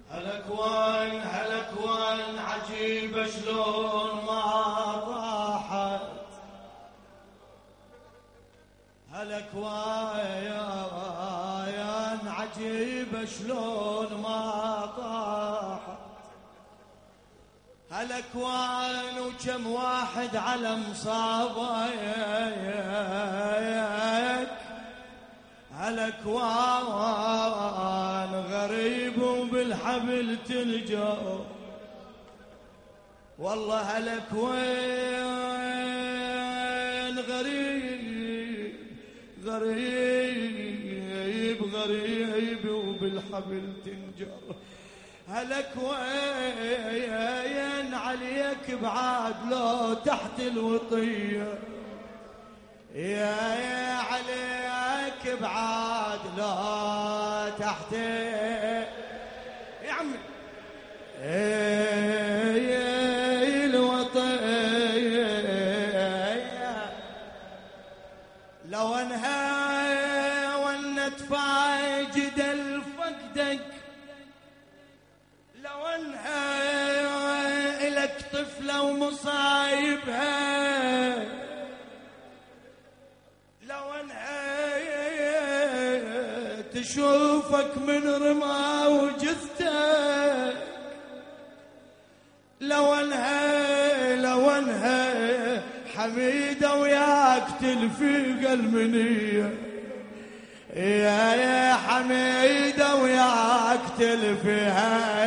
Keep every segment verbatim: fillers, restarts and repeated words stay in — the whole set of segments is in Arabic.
هالاكوان هالاكوان عجيبة شلون ما راحت، هالاكوان عجيبة شلون ما طاحت، هالاكوان وكم واحد على مصابك، هالاكوان غريب وبالحبل تلجأ، والله هالاكوان غريب غريب غريب وبالحبل تنجر، هالاكوان عليك بعاد لو تحت الوطية، يا يا عليك بعاد لو تحت يا عمي ايه الوطية، لو انها ونت فاجد الفقدك، لو انها الك طفلة ومصايبها، لو انها تشوفك من رمى وجثتك، لو انها لو انها حميدة وياك تلفيق المنية، يا يا حميدة وياك تلفيها،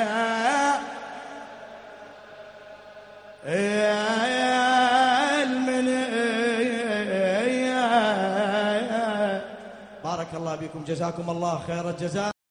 يا يا المنية. بارك الله بكم، جزاكم الله خير الجزاء.